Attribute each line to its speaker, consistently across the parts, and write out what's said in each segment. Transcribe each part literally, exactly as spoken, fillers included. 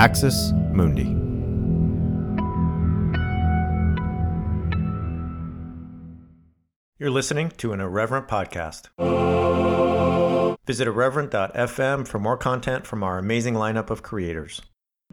Speaker 1: Axis Mundi. You're listening to an Irreverent podcast. Visit irreverent dot f m for more content from our amazing lineup of creators.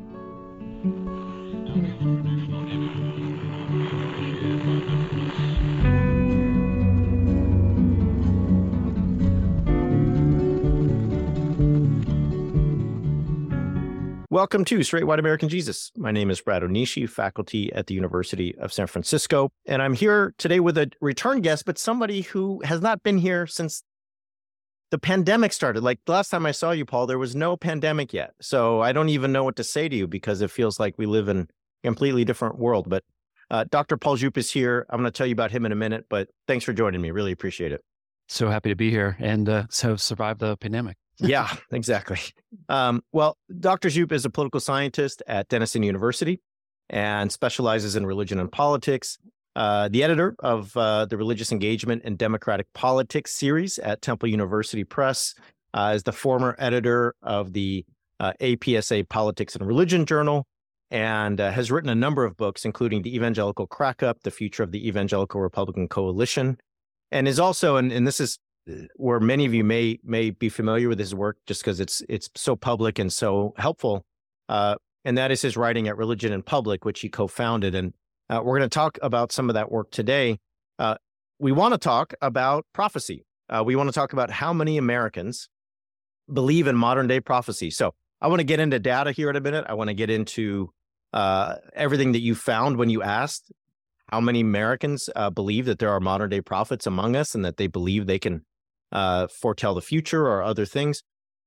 Speaker 1: Welcome to Straight White American Jesus. My name is Brad Onishi, faculty at the University of San Francisco, and I'm here today with a return guest, but somebody who has not been here since the pandemic started. Like the last time I saw you, Paul, there was no pandemic yet. So I don't even know what to say to you because it feels like we live in a completely different world. But uh, Doctor Paul Jupe is here. I'm going to tell you about him in a minute, but thanks for joining me. Really appreciate it.
Speaker 2: So happy to be here and uh, so survive the pandemic.
Speaker 1: Yeah, exactly. Um, well, Doctor Jupe is a political scientist at Denison University and specializes in religion and politics. Uh, the editor of uh, the Religious Engagement and Democratic Politics series at Temple University Press, uh, is the former editor of the uh, A P S A Politics and Religion Journal, and uh, has written a number of books, including The Evangelical Crack-Up, The Future of the Evangelical Republican Coalition, and is also, and, and this is where many of you may may be familiar with his work just because it's it's so public and so helpful, uh, and that is his writing at Religion in Public, which he co-founded. And uh, we're going to talk about some of that work today. Uh, we want to talk about prophecy. Uh, we want to talk about how many Americans believe in modern-day prophecy. So I want to get into data here in a minute. I want to get into uh, everything that you found when you asked how many Americans uh, believe that there are modern-day prophets among us and that they believe they can uh, foretell the future or other things.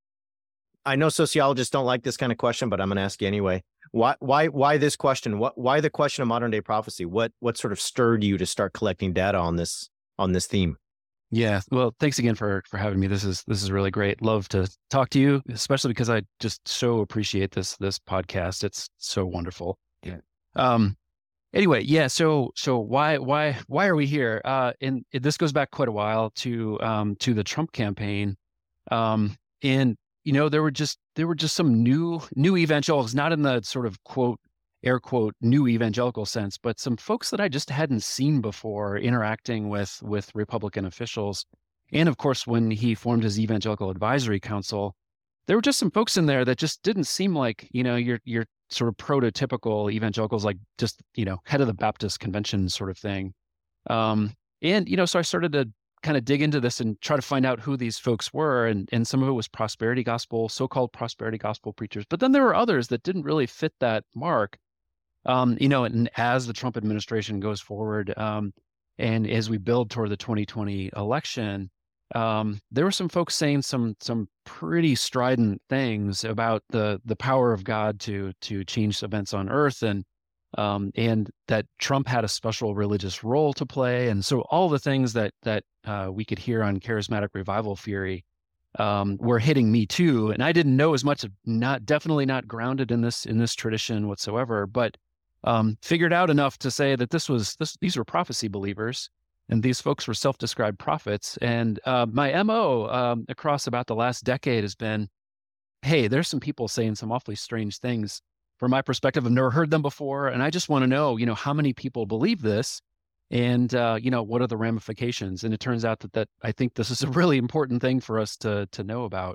Speaker 1: I know sociologists don't like this kind of question, but I'm going to ask you anyway. Why, why, why this question? What, why the question of modern day prophecy? What, what sort of stirred you to start collecting data on this, on this theme?
Speaker 2: Yeah. Well, thanks again for, for having me. This is, this is really great. Love to talk to you, especially because I just so appreciate this, this podcast. It's so wonderful. Yeah. Um, Anyway, yeah. So, so why, why, why are we here? Uh, and it, this goes back quite a while to, um, to the Trump campaign, um, and you know there were just there were just some new new evangelicals, not in the sort of quote air quote new evangelical sense, but some folks that I just hadn't seen before interacting with with Republican officials, and of course when he formed his Evangelical Advisory Council, there were just some folks in there that just didn't seem like you know your your sort of prototypical evangelicals, like just, you know, head of the Baptist convention sort of thing. Um, and, you know, so I started to kind of dig into this and try to find out who these folks were. And, and some of it was prosperity gospel, so-called prosperity gospel preachers. But then there were others that didn't really fit that mark. Um, you know, and as the Trump administration goes forward, um, and as we build toward the twenty twenty election, Um, there were some folks saying some some pretty strident things about the the power of God to to change events on earth, and um, and that Trump had a special religious role to play, and so all the things that that uh, we could hear on charismatic revival theory um, were hitting me too, and I didn't know as much. Not definitely not grounded in this in this tradition whatsoever, but um, figured out enough to say that this was this these were prophecy believers. And these folks were self-described prophets. And uh, my M O um, across about the last decade has been, hey, there's some people saying some awfully strange things. From my perspective, I've never heard them before. And I just want to know, you know, how many people believe this? And, uh, you know, what are the ramifications? And it turns out that, that I think this is a really important thing for us to to know about.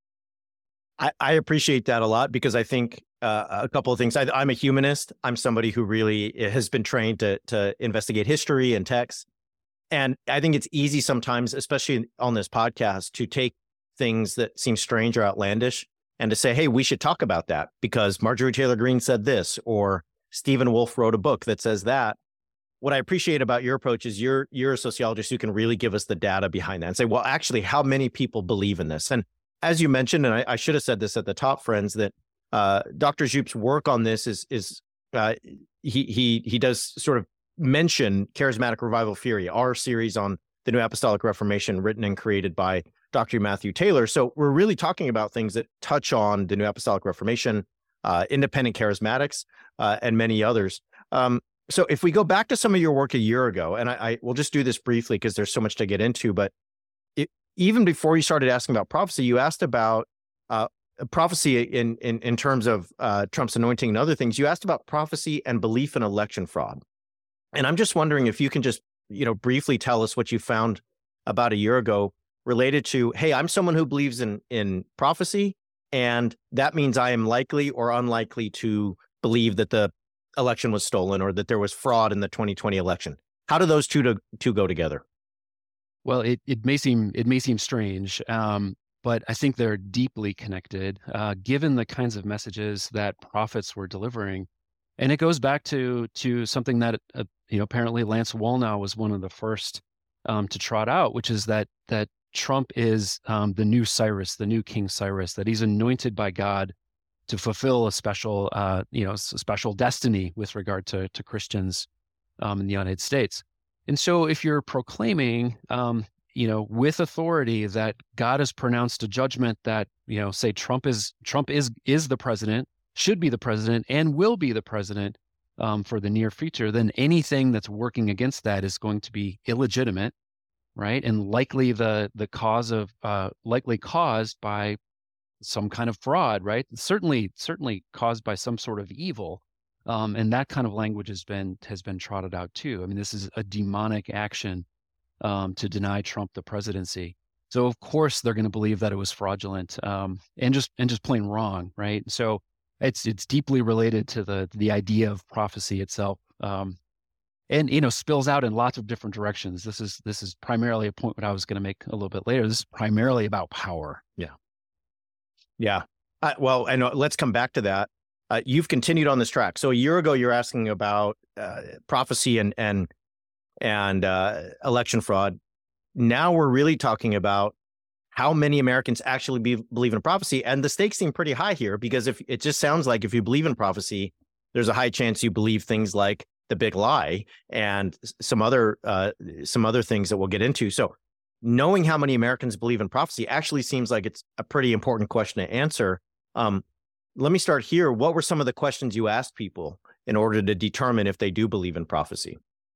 Speaker 1: I, I appreciate that a lot because I think uh, a couple of things. I, I'm a humanist. I'm somebody who really has been trained to to investigate history and text. And I think it's easy sometimes, especially on this podcast, to take things that seem strange or outlandish and to say, hey, we should talk about that because Marjorie Taylor Greene said this, or Stephen Wolfe wrote a book that says that. What I appreciate about your approach is you're, you're a sociologist who can really give us the data behind that and say, well, actually, how many people believe in this? And as you mentioned, and I, I should have said this at the top, friends, that uh, Doctor Jupe's work on this is, is uh, he, he, he does sort of mention charismatic revival theory, our series on the New Apostolic Reformation, written and created by Doctor Matthew Taylor. So we're really talking about things that touch on the New Apostolic Reformation, uh, independent charismatics, uh, and many others. Um, so if we go back to some of your work a year ago, and I, I will just do this briefly because there's so much to get into, but it, even before you started asking about prophecy, you asked about uh, prophecy in, in, in terms of uh, Trump's anointing and other things. You asked about prophecy and belief in election fraud. And I'm just wondering if you can just, you know, briefly tell us what you found about a year ago related to, hey, I'm someone who believes in, in prophecy, and that means I am likely or unlikely to believe that the election was stolen or that there was fraud in the twenty twenty election. How do those two to, two go together?
Speaker 2: Well, it, it may seem it may seem strange, um, but I think they're deeply connected, uh, given the kinds of messages that prophets were delivering. And it goes back to to something that uh, you know apparently Lance Wallnau was one of the first um, to trot out, which is that that Trump is um, the new Cyrus, the new King Cyrus, that he's anointed by God to fulfill a special uh, you know a special destiny with regard to to Christians um, in the United States. And so, if you're proclaiming, um, you know, with authority that God has pronounced a judgment that, you know, say Trump is Trump is is the president, should be the president, and will be the president um, for the near future, then anything that's working against that is going to be illegitimate, right? And likely the the cause of uh, likely caused by some kind of fraud, right? Certainly, certainly caused by some sort of evil. Um, and that kind of language has been has been trotted out too. I mean, this is a demonic action um, to deny Trump the presidency. So of course they're going to believe that it was fraudulent um, and just and just plain wrong, right? So it's it's deeply related to the the idea of prophecy itself, um, and you know spills out in lots of different directions. This is this is primarily a point that I was going to make a little bit later. This is primarily about power.
Speaker 1: Yeah, yeah. Uh, well, and uh, let's come back to that. Uh, you've continued on this track. So a year ago, you're asking about uh, prophecy and and and uh, election fraud. Now we're really talking about how many Americans actually be, believe in prophecy, and the stakes seem pretty high here because if it just sounds like if you believe in prophecy, there's a high chance you believe things like the big lie and some other uh, some other things that we'll get into. So knowing how many Americans believe in prophecy actually seems like it's a pretty important question to answer. Um, Let me start here. What were some of the questions you asked people in order to determine if they do believe in prophecy?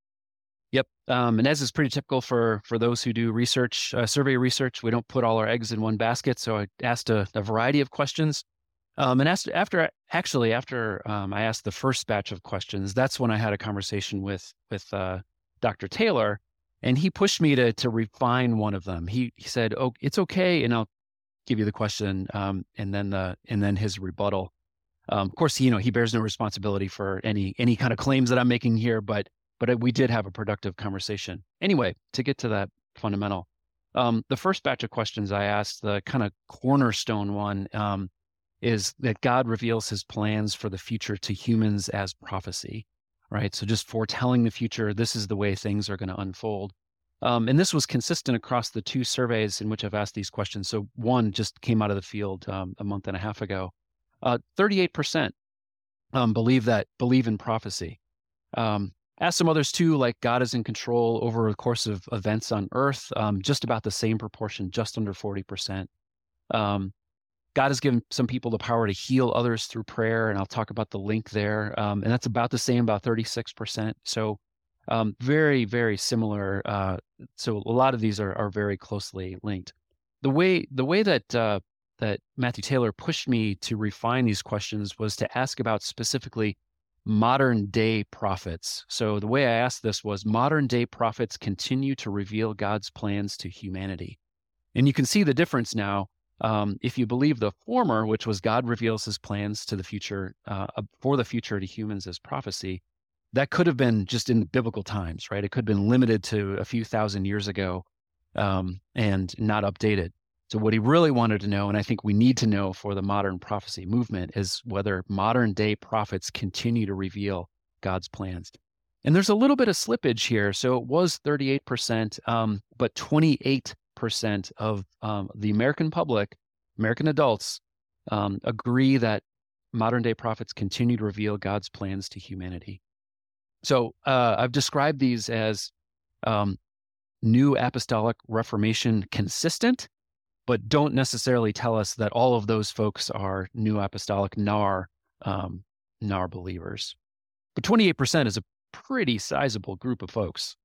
Speaker 2: Yep. Um, and as is pretty typical for for those who do research, uh, survey research, we don't put all our eggs in one basket. So I asked a, a variety of questions. Um, and asked, after actually after um, I asked the first batch of questions, that's when I had a conversation with with uh, Doctor Taylor, and he pushed me to to refine one of them. He he said, "Oh, it's okay," and I'll give you the question, um, and then the and then his rebuttal. Um, of course, you know he bears no responsibility for any any kind of claims that I'm making here, but but we did have a productive conversation. Anyway, to get to that fundamental, um, the first batch of questions I asked, the kind of cornerstone one, um, is that God reveals His plans for the future to humans as prophecy, right? So just foretelling the future. This is the way things are going to unfold. Um, and this was consistent across the two surveys in which I've asked these questions. So one just came out of the field um, a month and a half ago. Uh, thirty-eight percent um, believe that believe in prophecy. Um, asked some others too, like God is in control over the course of events on Earth. Um, just about the same proportion, just under forty percent. Um, God has given some people the power to heal others through prayer, and I'll talk about the link there. Um, and that's about the same, about thirty-six percent. So. Um, very, very similar. Uh, so a lot of these are, are very closely linked. The way the way that uh, that Matthew Taylor pushed me to refine these questions was to ask about specifically modern day prophets. So the way I asked this was, modern day prophets continue to reveal God's plans to humanity. And you can see the difference now. Um, if you believe the former, which was God reveals His plans to the future, uh, for the future to humans as prophecy, that could have been just in biblical times, right? It could have been limited to a few thousand years ago um, and not updated. So what he really wanted to know, and I think we need to know for the modern prophecy movement, is whether modern day prophets continue to reveal God's plans. And there's a little bit of slippage here. So it was thirty-eight percent, um, but twenty-eight percent of um, the American public, American adults, um, agree that modern day prophets continue to reveal God's plans to humanity. So uh, I've described these as um, New Apostolic Reformation consistent, but don't necessarily tell us that all of those folks are New Apostolic N A R, um, N A R believers. But twenty-eight percent is a pretty sizable group of folks.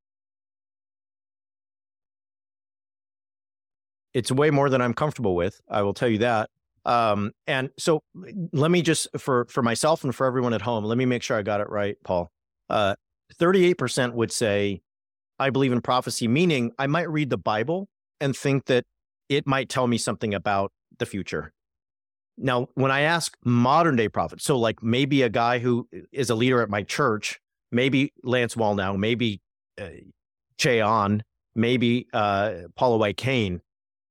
Speaker 1: It's way more than I'm comfortable with. I will tell you that. Um, and so let me just, for, for myself and for everyone at home, let me make sure I got it right, Paul. Uh, thirty-eight percent would say, I believe in prophecy, meaning I might read the Bible and think that it might tell me something about the future. Now, when I ask modern day prophets, so like maybe a guy who is a leader at my church, maybe Lance Wallnau, maybe uh, Che Ahn, maybe uh, Paula White Cain,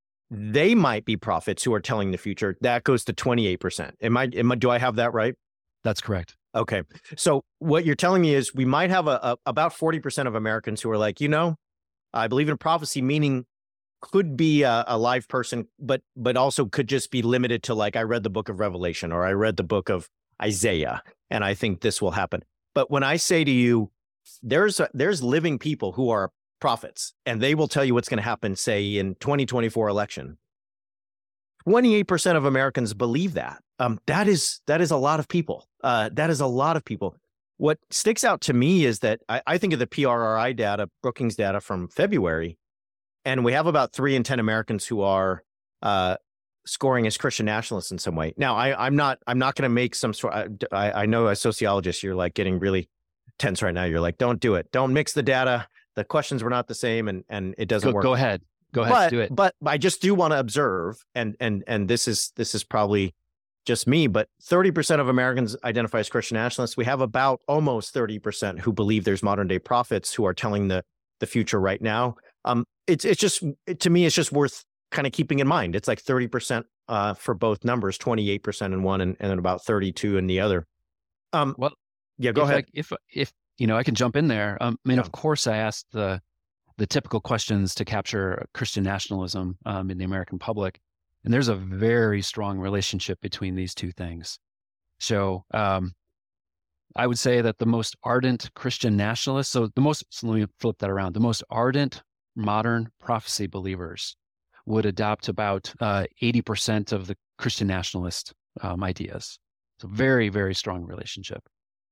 Speaker 1: they might be prophets who are telling the future. That goes to twenty-eight percent. Am I, am I, do I have that right?
Speaker 2: That's correct.
Speaker 1: Okay. So what you're telling me is we might have a, a about forty percent of Americans who are like, you know, I believe in prophecy, meaning could be a, a live person, but but also could just be limited to like, I read the book of Revelation or I read the book of Isaiah, and I think this will happen. But when I say to you, there's a, there's living people who are prophets, and they will tell you what's going to happen, say, in twenty twenty-four election. twenty-eight percent of Americans believe that. Um, that is that is a lot of people. Uh, that is a lot of people. What sticks out to me is that I, I think of the P R R I data, Brookings data from February, and we have about three in ten Americans who are uh, scoring as Christian nationalists in some way. Now, I, I'm not I'm not going to make some sort. I, I know as sociologists, you're like getting really tense right now. You're like, don't do it. Don't mix the data. The questions were not the same, and and it doesn't
Speaker 2: go,
Speaker 1: work.
Speaker 2: Go ahead. Go ahead.
Speaker 1: But,
Speaker 2: do it.
Speaker 1: But I just do want to observe, and and and this is this is probably just me, but thirty percent of Americans identify as Christian nationalists. We have about almost thirty percent who believe there's modern day prophets who are telling the the future right now. Um, it's it's just it, to me, it's just worth kind of keeping in mind. It's like thirty percent uh, for both numbers, twenty-eight percent in one, and, and then about thirty-two in the other. Um,
Speaker 2: well,
Speaker 1: yeah, go
Speaker 2: if
Speaker 1: ahead.
Speaker 2: I, if if you know, I can jump in there. Um, I mean,
Speaker 1: Yeah.
Speaker 2: of course, I asked the the typical questions to capture Christian nationalism um, in the American public, and there's a very strong relationship between these two things. So um, I would say that the most ardent Christian nationalists, so the most, so let me flip that around, the most ardent modern prophecy believers would adopt about uh, eighty percent of the Christian nationalist um, ideas. So very, very strong relationship.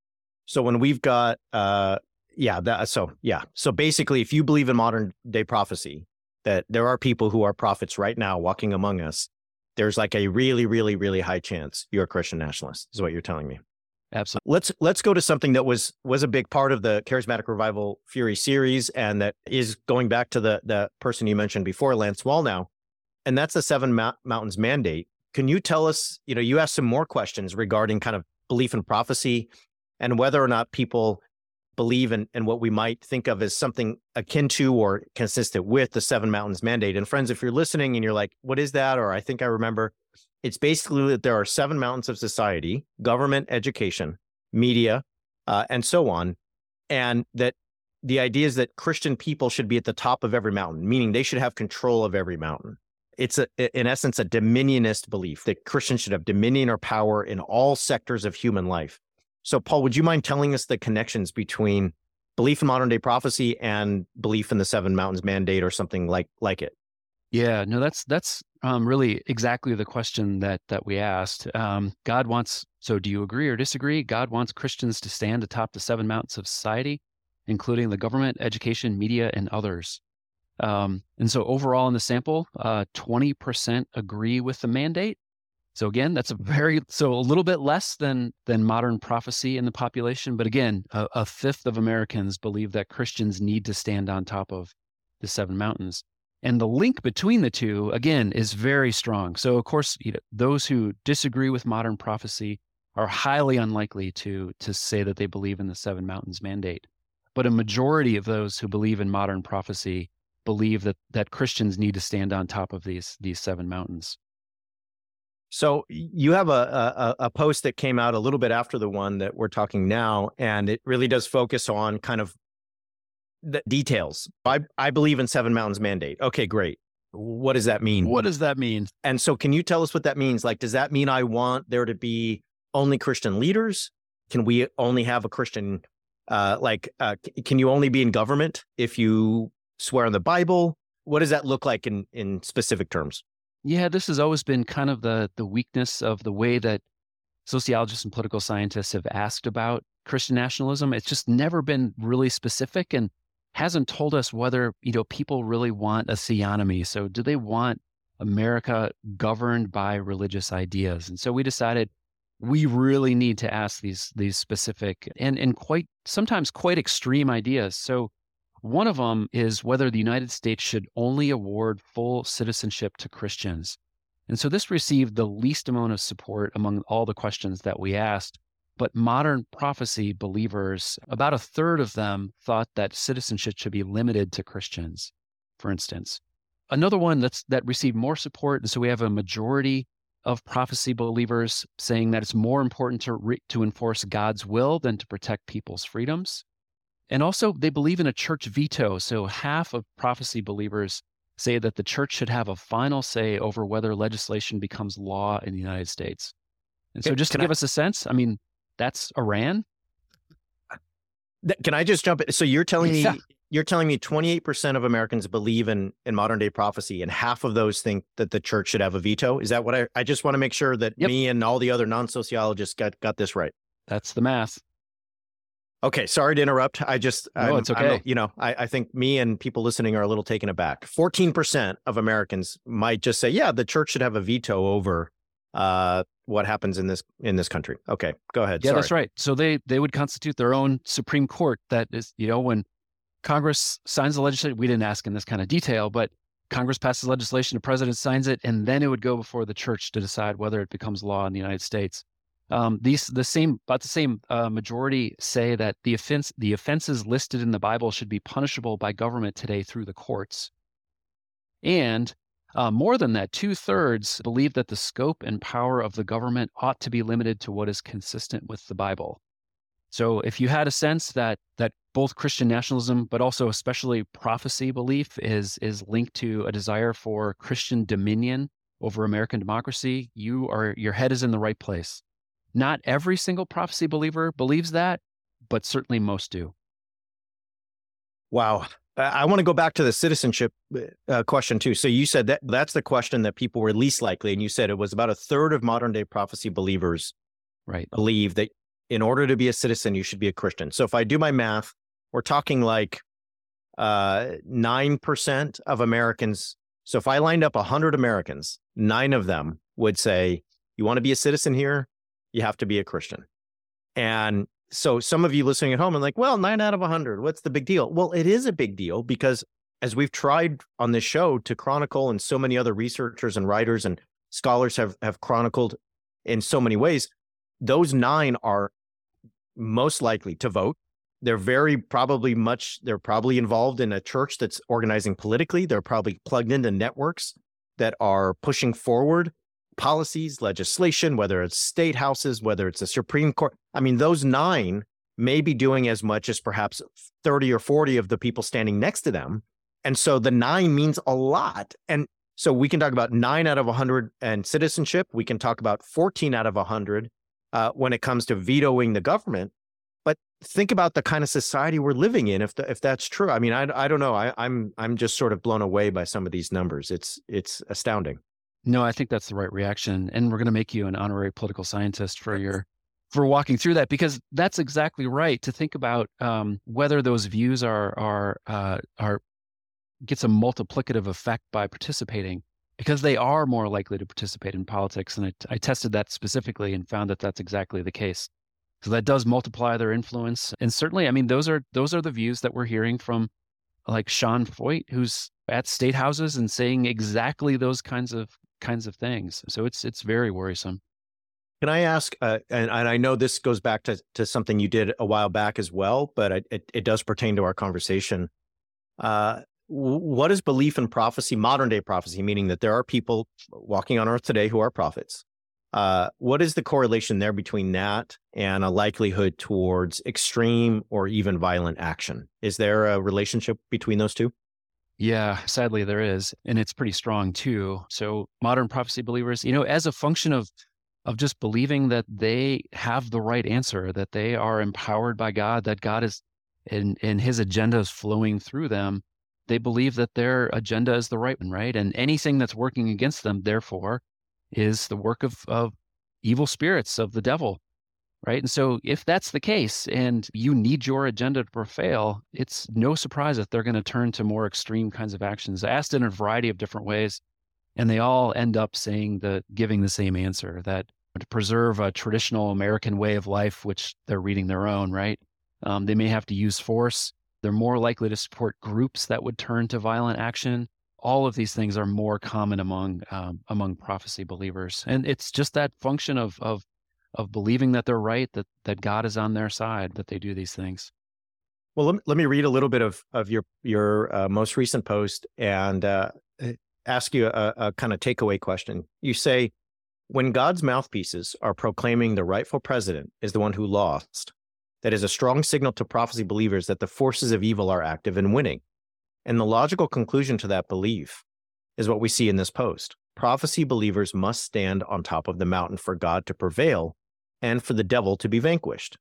Speaker 1: So when we've got, uh, yeah, that, so yeah. So basically, if you believe in modern day prophecy, that there are people who are prophets right now walking among us, there's like a really, really, really high chance you're a Christian nationalist, is what you're telling me.
Speaker 2: Absolutely.
Speaker 1: Let's let's go to something that was was a big part of the Charismatic Revival Fury series, and that is going back to the the person you mentioned before, Lance Wallnau, and that's the Seven Mou- Mountains Mandate. Can you tell us, you know, you asked some more questions regarding kind of belief in prophecy and whether or not people believe in, in what we might think of as something akin to or consistent with the Seven Mountains Mandate. And friends, if you're listening and you're like, what is that? Or I think I remember, it's basically that there are seven mountains of society: government, education, media, uh, and so on. And that the idea is that Christian people should be at the top of every mountain, meaning they should have control of every mountain. It's, a, in essence, a dominionist belief that Christians should have dominion or power in all sectors of human life. So, Paul, would you mind telling us the connections between belief in modern day prophecy and belief in the Seven Mountains Mandate or something like like it?
Speaker 2: Yeah, no, that's that's um, really exactly the question that that we asked. Um, God wants, so do you agree or disagree? God wants Christians to stand atop the seven mountains of society, including the government, education, media, and others. Um, and so overall in the sample, uh, twenty percent agree with the mandate. So again, that's a very, so a little bit less than than modern prophecy in the population. But again, a, a fifth of Americans believe that Christians need to stand on top of the seven mountains. And the link between the two, again, is very strong. So of course, you know, those who disagree with modern prophecy are highly unlikely to, to say that they believe in the Seven Mountains Mandate. But a majority of those who believe in modern prophecy believe that that Christians need to stand on top of these these seven mountains.
Speaker 1: So you have a, a a post that came out a little bit after the one that we're talking now, and it really does focus on kind of the details. I, I believe in Seven Mountains Mandate. Okay, great. What does that mean?
Speaker 2: What does that mean?
Speaker 1: And so can you tell us what that means? Like, does that mean I want there to be only Christian leaders? Can we only have a Christian, uh, like, uh, can you only be in government if you swear on the Bible? What does that look like in, in specific terms?
Speaker 2: Yeah, this has always been kind of the the weakness of the way that sociologists and political scientists have asked about Christian nationalism. It's just never been really specific and hasn't told us whether, you know, people really want a theonomy. So do they want America governed by religious ideas. And so we decided we really need to ask these these specific and, and quite sometimes quite extreme ideas. So one of them is whether the United States should only award full citizenship to Christians. And so this received the least amount of support among all the questions that we asked. But modern prophecy believers, about a third of them thought that citizenship should be limited to Christians, for instance. Another one that's that received more support, and so we have a majority of prophecy believers saying that it's more important to re- to enforce God's will than to protect people's freedoms. And also, they believe in a church veto. So half of prophecy believers say that the church should have a final say over whether legislation becomes law in the United States. And so just to
Speaker 1: Can
Speaker 2: give
Speaker 1: I-
Speaker 2: us a sense, I mean, that's Iran.
Speaker 1: Th- Can I just jump in? So you're telling me
Speaker 2: Yeah.
Speaker 1: you're telling me twenty-eight percent of Americans believe in in modern day prophecy, and half of those think that the church should have a veto. Is that what I? I just want to make sure that
Speaker 2: Yep.
Speaker 1: me and all the other non-sociologists got got this right.
Speaker 2: That's the math.
Speaker 1: Okay, sorry to interrupt. I just
Speaker 2: No,
Speaker 1: I'm-
Speaker 2: it's
Speaker 1: I'm-
Speaker 2: okay.
Speaker 1: you know, I, I think me and people listening are a little taken aback. fourteen percent of Americans might just say, "Yeah, the church should have a veto over uh, what happens in this in this country." Okay, go ahead.
Speaker 2: Yeah,
Speaker 1: Sorry.
Speaker 2: that's right. So they they would constitute their own Supreme Court. That is, you know, when Congress signs the legislation, we didn't ask in this kind of detail, but Congress passes legislation, the president signs it, and then it would go before the church to decide whether it becomes law in the United States. Um, these the same, about the same uh, majority say that the offense the offenses listed in the Bible should be punishable by government today through the courts. And uh, more than that, two thirds believe that the scope and power of the government ought to be limited to what is consistent with the Bible. So if you had a sense that that both Christian nationalism, but also especially prophecy belief is is linked to a desire for Christian dominion over American democracy, you are your head is in the right place. Not every single prophecy believer believes that, but certainly most do.
Speaker 1: Wow. I- I want to go back to the citizenship uh, question too. So you said that that's the question that people were least likely, and you said it was about a third of modern day prophecy believers
Speaker 2: Right.
Speaker 1: believe that in order to be a citizen, you should be a Christian. So if I do my math, we're talking like uh, nine percent of Americans. So if I lined up one hundred Americans, nine of them would say, you want to be a citizen here, you have to be a Christian. And so some of you listening at home are like, well, nine out of one hundred, what's the big deal? Well, it is a big deal because as we've tried on this show to chronicle, and so many other researchers and writers and scholars have, have chronicled in so many ways, those nine are most likely to vote. They're very probably much, they're probably involved in a church that's organizing politically. They're probably plugged into networks that are pushing forward policies, legislation, whether it's state houses, whether it's the Supreme Court. I mean, those nine may be doing as much as perhaps thirty or forty of the people standing next to them. And so the nine means a lot. And so we can talk about nine out of one hundred and citizenship. We can talk about fourteen out of one hundred uh, when it comes to vetoing the government. But think about the kind of society we're living in if the, if that's true. I mean, I, I don't know. I, I'm I'm just sort of blown away by some of these numbers. It's it's astounding.
Speaker 2: No, I think that's the right reaction. And we're going to make you an honorary political scientist for your for walking through that, because that's exactly right. To think about um, whether those views are are uh, are gets a multiplicative effect by participating, because they are more likely to participate in politics. And I, I tested that specifically and found that that's exactly the case. So that does multiply their influence. And certainly, I mean, those are those are the views that we're hearing from like Sean Feucht, who's at state houses and saying exactly those kinds of kinds of things. So it's it's very worrisome.
Speaker 1: Can I ask, uh, and, and I know this goes back to, to something you did a while back as well, but it, it, it does pertain to our conversation. Uh, w- what is belief in prophecy, modern day prophecy, meaning that there are people walking on earth today who are prophets? Uh, what is the correlation there between that and a likelihood towards extreme or even violent action? Is there a relationship between those two?
Speaker 2: Yeah, sadly there is. And it's pretty strong too. So modern prophecy believers, you know, as a function of of just believing that they have the right answer, that they are empowered by God, that God is and and his agenda is flowing through them, they believe that their agenda is the right one, right? And anything that's working against them, therefore, is the work of of evil spirits, of the devil. Right. And so if that's the case and you need your agenda to prevail, it's no surprise that they're going to turn to more extreme kinds of actions. I asked in a variety of different ways. And they all end up saying the giving the same answer, that to preserve a traditional American way of life, which they're reading their own, right? Um, they may have to use force. They're more likely to support groups that would turn to violent action. All of these things are more common among um, among prophecy believers, and it's just that function of of of believing that they're right, that that God is on their side, that they do these things.
Speaker 1: Well, let me, let me read a little bit of of your your uh, most recent post and uh, ask you a, a kind of takeaway question. You say, when God's mouthpieces are proclaiming the rightful president is the one who lost, that is a strong signal to prophecy believers that the forces of evil are active and winning. And the logical conclusion to that belief is what we see in this post. Prophecy believers must stand on top of the mountain for God to prevail and for the devil to be vanquished.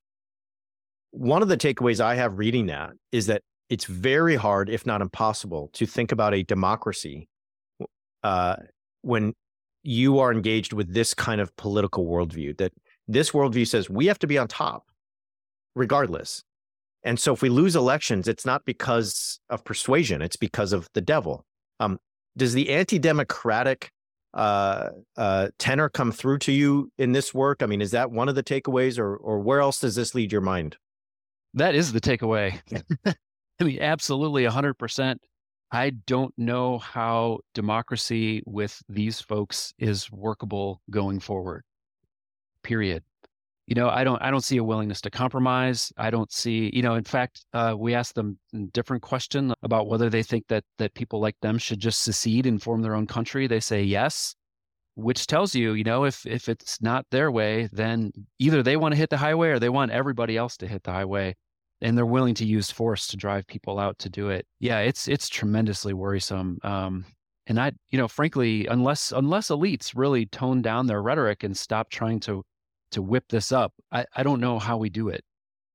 Speaker 1: One of the takeaways I have reading that is that it's very hard, if not impossible, to think about a democracy uh, when you are engaged with this kind of political worldview, that this worldview says we have to be on top regardless. And so if we lose elections, it's not because of persuasion, it's because of the devil. Um, does the anti-democratic uh, uh, tenor come through to you in this work? I mean, is that one of the takeaways, or or where else does this lead your mind?
Speaker 2: That is the takeaway. I mean, absolutely one hundred percent. I don't know how democracy with these folks is workable going forward, period. You know, I don't I don't see a willingness to compromise. I don't see, you know, in fact, uh, we asked them a different question about whether they think that that people like them should just secede and form their own country. They say yes, which tells you, you know, if if it's not their way, then either they want to hit the highway or they want everybody else to hit the highway. And they're willing to use force to drive people out to do it. Yeah, it's it's tremendously worrisome. Um, and I, you know, frankly, unless unless elites really tone down their rhetoric and stop trying to to whip this up, I, I don't know how we do it.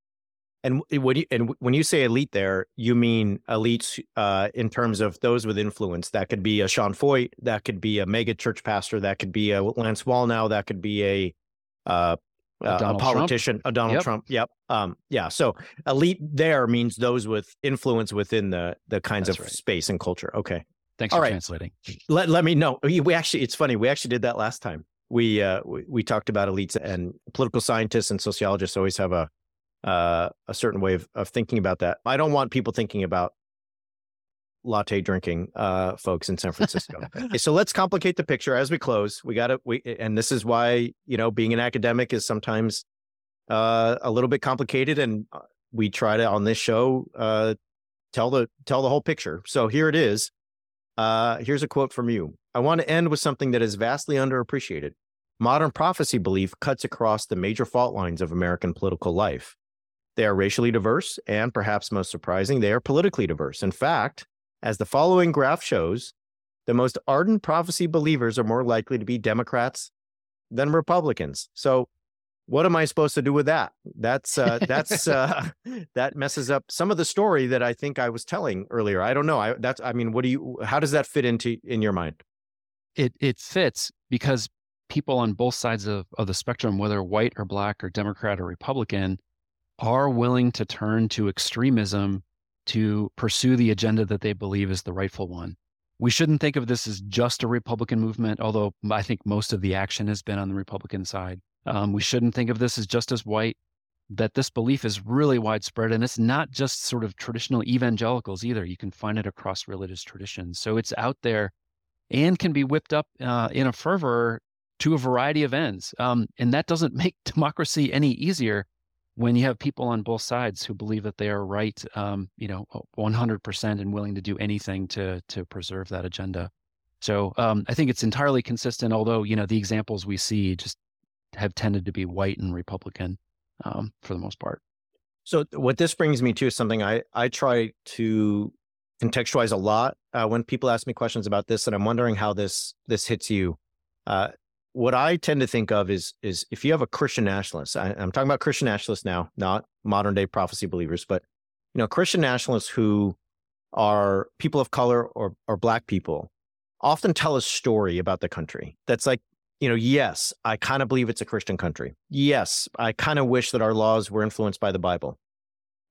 Speaker 1: And when you and when you say elite, there you mean elites uh, in terms of those with influence. That could be a Sean Feucht, that could be a mega church pastor, that could be a Lance Wallnau, that could be a uh, Uh, a politician,
Speaker 2: Trump.
Speaker 1: a Donald
Speaker 2: Yep.
Speaker 1: Trump. Yep. Um, yeah. So elite there means those with influence within the the kinds
Speaker 2: That's
Speaker 1: of
Speaker 2: right.
Speaker 1: space and culture. Okay.
Speaker 2: Thanks
Speaker 1: All
Speaker 2: for
Speaker 1: right.
Speaker 2: translating.
Speaker 1: Let let me know. We, we actually, it's funny. We actually did that last time. We uh we, we talked about elites, and political scientists and sociologists always have a uh a certain way of, of thinking about that. I don't want people thinking about latte drinking uh folks in San Francisco. Okay, so let's complicate the picture as we close. We got to we and this is why, you know, being an academic is sometimes uh a little bit complicated, and we try to on this show uh tell the tell the whole picture. So here it is. Uh here's a quote from you. I want to end with something that is vastly underappreciated. Modern prophecy belief cuts across the major fault lines of American political life. They are racially diverse, and perhaps most surprising, they are politically diverse. In fact, as the following graph shows, the most ardent prophecy believers are more likely to be Democrats than Republicans. So what am I supposed to do with that? That's uh, that's uh, that messes up some of the story that I think I was telling earlier. I don't know. I that's I mean, what do you? How does that fit into in your mind?
Speaker 2: It it fits because people on both sides of, of the spectrum, whether white or black or Democrat or Republican, are willing to turn to extremism to pursue the agenda that they believe is the rightful one. We shouldn't think of this as just a Republican movement, although I think most of the action has been on the Republican side. Um, we shouldn't think of this as just as white, that this belief is really widespread. And it's not just sort of traditional evangelicals either. You can find it across religious traditions. So it's out there and can be whipped up uh, in a fervor to a variety of ends. Um, and that doesn't make democracy any easier when you have people on both sides who believe that they are right, um, you know, one hundred percent and willing to do anything to to preserve that agenda. So um, I think it's entirely consistent, although, you know, the examples we see just have tended to be white and Republican um, for the most part.
Speaker 1: So what this brings me to is something I, I try to contextualize a lot uh, when people ask me questions about this, and I'm wondering how this this hits you. Uh, what I tend to think of is, is if you have a Christian nationalist, I, I'm talking about Christian nationalists now, not modern day prophecy believers, but, you know, Christian nationalists who are people of color or, or Black people often tell a story about the country that's like, you know, yes, I kind of believe it's a Christian country. Yes, I kind of wish that our laws were influenced by the Bible.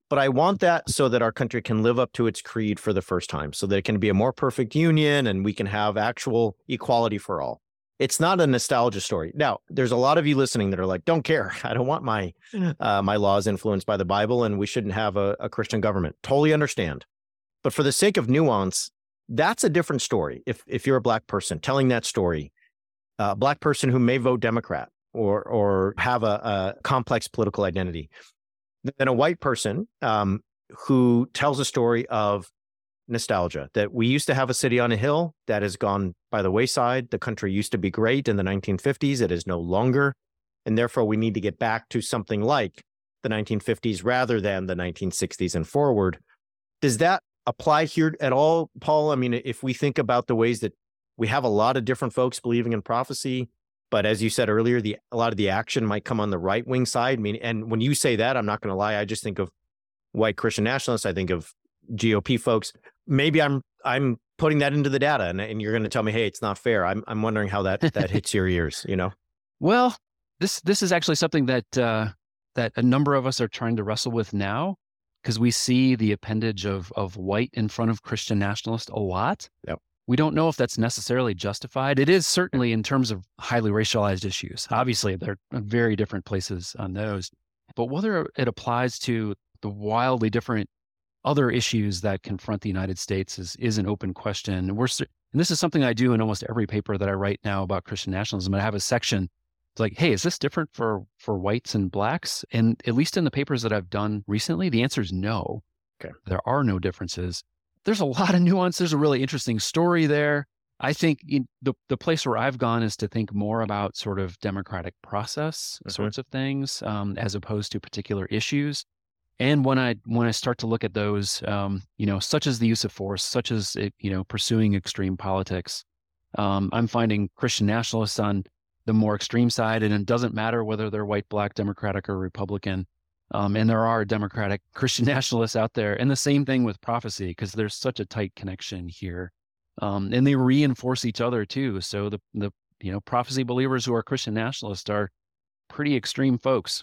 Speaker 1: But I want that so that our country can live up to its creed for the first time, so that it can be a more perfect union and we can have actual equality for all. It's not a nostalgia story. Now, there's a lot of you listening that are like, don't care. I don't want my uh, my laws influenced by the Bible, and we shouldn't have a, a Christian government. Totally understand. But for the sake of nuance, that's a different story. If if you're a Black person telling that story, a Black person who may vote Democrat or or have a, a complex political identity, than a white person um, who tells a story of nostalgia, that we used to have a city on a hill that has gone by the wayside. The country used to be great in the nineteen fifties. It is no longer. And therefore, we need to get back to something like the nineteen fifties rather than the nineteen sixties and forward. Does that apply here at all, Paul? I mean, if we think about the ways that we have a lot of different folks believing in prophecy, but as you said earlier, the a lot of the action might come on the right wing side. I mean, and when you say that, I'm not going to lie, I just think of white Christian nationalists. I think of G O P folks. Maybe I'm I'm putting that into the data, and, and you're going to tell me, hey, it's not fair. I'm I'm wondering how that that hits your ears. You know.
Speaker 2: Well, this this is actually something that uh, that a number of us are trying to wrestle with now, because we see the appendage of of white in front of Christian nationalist a lot.
Speaker 1: Yep.
Speaker 2: We don't know if that's necessarily justified. It is certainly in terms of highly racialized issues. Obviously, they're very different places on those. But whether it applies to the wildly different other issues that confront the United States is is an open question. We're and this is something I do in almost every paper that I write now about Christian nationalism. I have a section it's like, hey, is this different for for whites and Blacks? And at least in the papers that I've done recently, the answer is no.
Speaker 1: Okay.
Speaker 2: There are no differences. There's a lot of nuance. There's a really interesting story there. I think in the the place where I've gone is to think more about sort of democratic process mm-hmm. sorts of things, um, as opposed to particular issues. And when I when I start to look at those, um, you know, such as the use of force, such as you know, pursuing extreme politics, um, I'm finding Christian nationalists on the more extreme side, and it doesn't matter whether they're white, Black, Democratic, or Republican. Um, and there are Democratic Christian nationalists out there. And the same thing with prophecy, because there's such a tight connection here. Um, and they reinforce each other too. So the, the, you know, prophecy believers who are Christian nationalists are pretty extreme folks.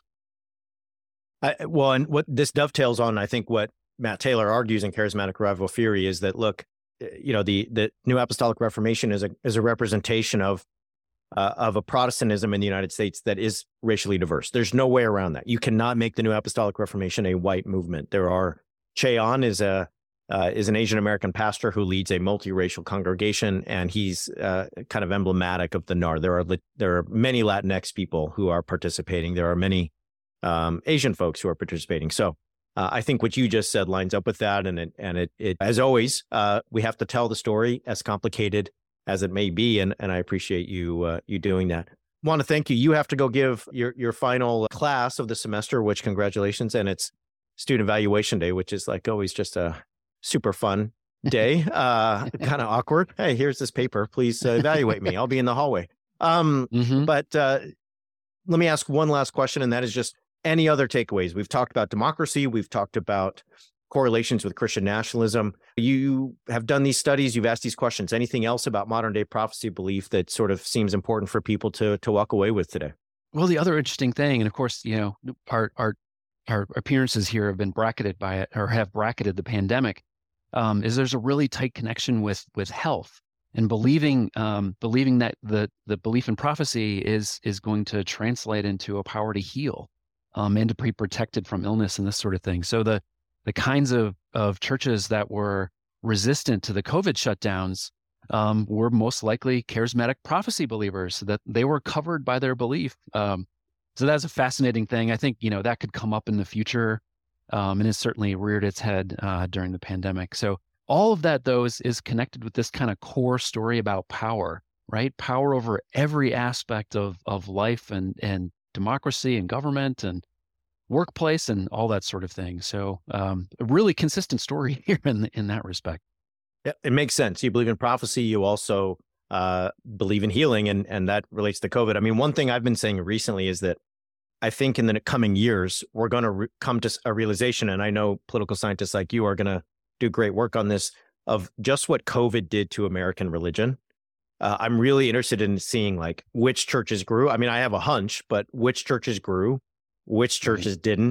Speaker 1: I, well, and what this dovetails on, I think what Matt Taylor argues in Charismatic Revival Theory is that, look, you know, the, the New Apostolic Reformation is a, is a representation of Uh, of a Protestantism in the United States that is racially diverse. There's no way around that. You cannot make the New Apostolic Reformation a white movement. There are, Cheon is a uh, is an Asian American pastor who leads a multiracial congregation, and he's uh, kind of emblematic of the N A R. There are there are many Latinx people who are participating. There are many um, Asian folks who are participating. So uh, I think what you just said lines up with that, and it and it, it as always, uh, we have to tell the story as complicated as it may be, and and I appreciate you uh, you doing that. I want to thank you. You have to go give your your final class of the semester, which congratulations, and it's student evaluation day, which is like always just a super fun day, uh, kind of awkward. Hey, here's this paper. Please uh, evaluate me. I'll be in the hallway. Um, mm-hmm. But uh, let me ask one last question, and that is just any other takeaways. We've talked about democracy. We've talked about correlations with Christian nationalism. You have done these studies, you've asked these questions. Anything else about modern day prophecy belief that sort of seems important for people to to walk away with today?
Speaker 2: Well, the other interesting thing, and of course, you know, our our our appearances here have been bracketed by it, or have bracketed the pandemic, um, is there's a really tight connection with with health and believing um, believing that the the belief in prophecy is is going to translate into a power to heal um, and to be protected from illness and this sort of thing. So the The kinds of, of churches that were resistant to the COVID shutdowns um, were most likely charismatic prophecy believers, so that they were covered by their belief. Um, so that's a fascinating thing. I think, you know, that could come up in the future, um, and it certainly reared its head uh, during the pandemic. So all of that, though, is, is connected with this kind of core story about power, right? Power over every aspect of, of life and, and democracy and government and workplace and all that sort of thing. So um, a really consistent story here in in that respect.
Speaker 1: Yeah, it makes sense. You believe in prophecy. You also uh, believe in healing, and and that relates to COVID. I mean, one thing I've been saying recently is that I think in the coming years, we're going to re- come to a realization, and I know political scientists like you are going to do great work on this, of just what COVID did to American religion. Uh, I'm really interested in seeing like which churches grew. I mean, I have a hunch, but which churches grew, which churches didn't.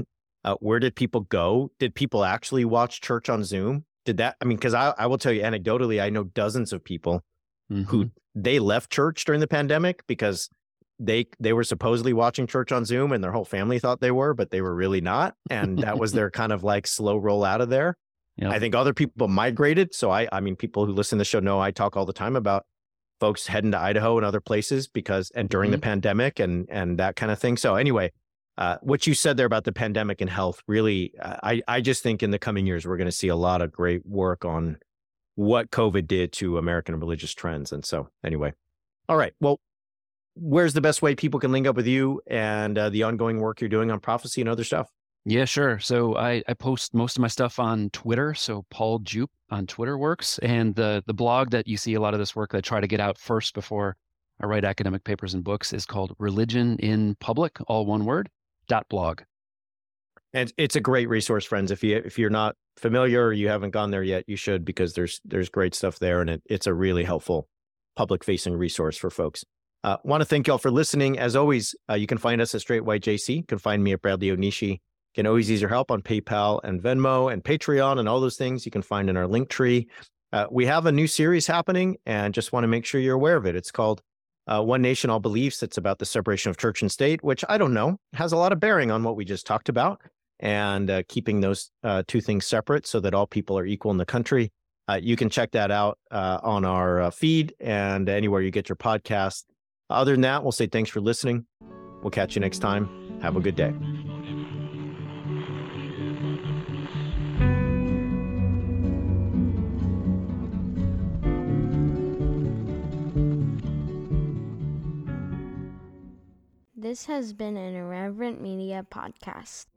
Speaker 1: Uh, where did people go? Did people actually watch church on Zoom? Did that, I mean, because I, I will tell you anecdotally, I know dozens of people mm-hmm. who they left church during the pandemic because they they were supposedly watching church on Zoom and their whole family thought they were, but they were really not. And that was their kind of like slow roll out of there. Yep. I think other people migrated. So I, I mean, people who listen to the show know I talk all the time about folks heading to Idaho and other places because, and during mm-hmm. the pandemic and, and that kind of thing. So anyway, uh, what you said there about the pandemic and health, really, uh, I, I just think in the coming years, we're going to see a lot of great work on what COVID did to American religious trends. And so anyway, all right, well, where's the best way people can link up with you and uh, the ongoing work you're doing on prophecy and other stuff?
Speaker 2: Yeah, sure. So I, I post most of my stuff on Twitter. So Paul Jupe on Twitter works. And the the blog that you see a lot of this work that I try to get out first before I write academic papers and books is called Religion in Public, all one word, dot blog.
Speaker 1: And it's a great resource, friends. If you if you're not familiar or you haven't gone there yet, you should, because there's there's great stuff there, and it, it's a really helpful public-facing resource for folks. Uh, want to thank y'all for listening. As always, uh, you can find us at Straight White J C. You can find me at Bradley Onishi. You can always use your help on PayPal and Venmo and Patreon and all those things you can find in our link tree. Uh, we have a new series happening and just want to make sure you're aware of it. It's called uh, One Nation, All Beliefs. It's about the separation of church and state, which I don't know, has a lot of bearing on what we just talked about, and uh, keeping those uh, two things separate so that all people are equal in the country. Uh, you can check that out uh, on our uh, feed and anywhere you get your podcast. Other than that, we'll say thanks for listening. We'll catch you next time. Have a good day.
Speaker 3: This has been an Irreverent Media podcast.